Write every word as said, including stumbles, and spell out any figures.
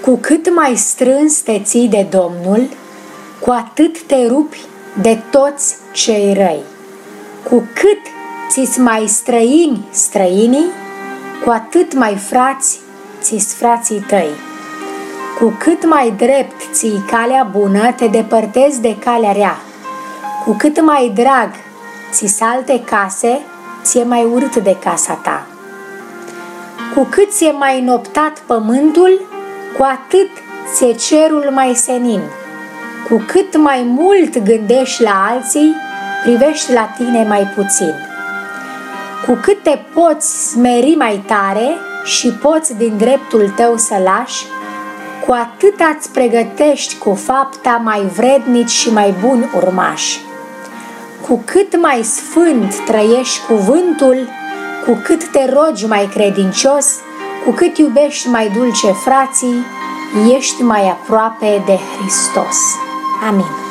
Cu cât mai strâns te ții de Domnul, cu atât te rupi de toți cei răi. Cu cât ți-s mai străini străinii, cu atât mai frați ți-s frații tăi. Cu cât mai drept ții calea bună, te depărtezi de calea rea. Cu cât mai drag ți-s alte case, ți-e mai urât de casa ta. Cu cât ți-e mai înoptat pământul, cu atât ți-e cerul mai senin. Cu cât mai mult gândești la alții, privești la tine mai puțin. Cu cât te poți smeri mai tare și poți din dreptul tău să lași, cu atât îți pregătești cu fapta mai vrednici și mai buni urmași. Cu cât mai sfânt trăiești cuvântul, cu cât te rogi mai credincios, cu cât iubești mai dulce frații, ești mai aproape de Hristos. Amin.